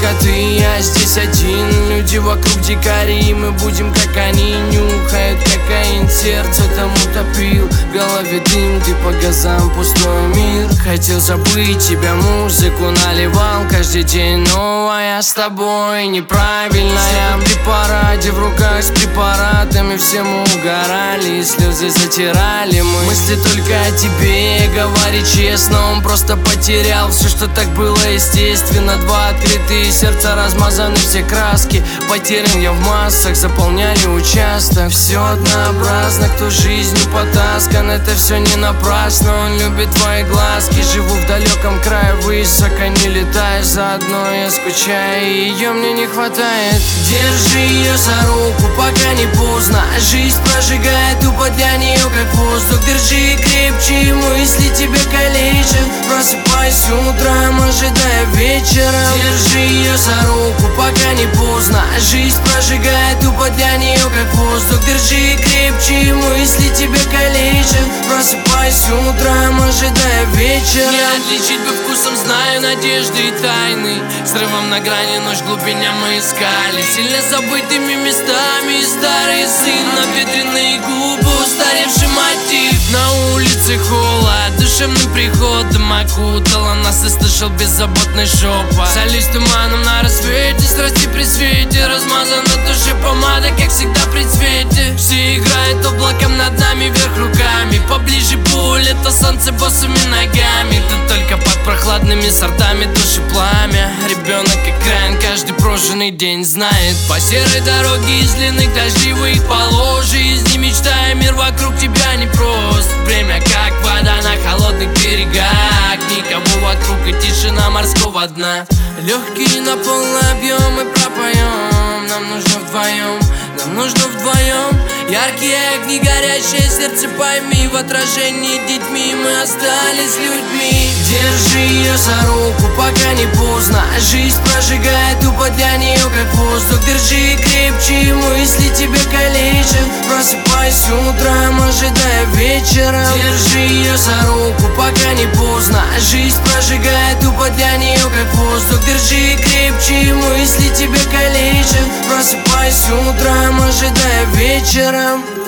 только ты, я здесь один. Люди вокруг дикари, мы будем как они. Нюхают кокаин, сердце там утопил. В голове дым, ты по газам, пустой мир. Хотел забыть тебя, музыку наливал каждый день, но я с тобой неправильная. В препарате в руках с препаратами, все мы угорали, слезы затирали мы. Мысли только о тебе, говори честно, он просто потерял все, что так было естественно. Два открытые сердца, размазаны все краски. Потерян я в массах, заполняли участок. Все однообразно, кто жизнью потаскан, это все не напрасно. Он любит твои глазки, живу в далеком крае, высоко не летаешь. Заодно я скучаю, и ее мне не хватает. Держи ее за руку, пока не поздно. Жизнь прожигает тупо для нее как воздух. Держи крепче, мысли тебя калечат. Просыпайся утром, ожидая вечера. Держи ее за руку, пока не поздно. Жизнь прожигает тупо для нее как воздух. Держи крепче, мысли тебя калечат. Просыпайся утром, ожидая вечера. Не отличить бы вкусом, знаю надежды и тайны. Срывом на грани, ночь в глубине мы искали. Сильно забытыми местами и старый сын. Обветренные губы, устаревший мотив. На улице холод, душевным приходом окутала нас и слышал беззаботный шепот. Солюсь туманом на рассвете, страсти при свете. Размазана на душе помада, как всегда при цвете. Все играют облаком над нами, вверх руками. Поближе пуль, это солнце босыми ногами. Ты только под прохладными сортами души пламя. Ребенок экран, каждый прожженный день знает. По серой дороге из длинных дождевых полос. Жизни мечтая, мир вокруг тебя непрост. Время как вода на холодных берегах. Никого вокруг и тишина морского дна. Легкие на полный объем и пропоем. Нам нужно вдвоем, нам нужно вдвоем. Яркие огни, горящее сердце, пойми. В отражении детьми мы остались людьми. Держи ее за руку, пока не поздно. Жизнь прожигает тупо для нее как воздух. Держи крепче, мысли тебя калечат. Просыпайся утром, ожидая вечера. Держи ее за руку, пока не поздно. Жизнь прожигает тупо для нее как воздух. Держи крепче, мысли тебя калечат. Просыпайся утром, ожидая вечера.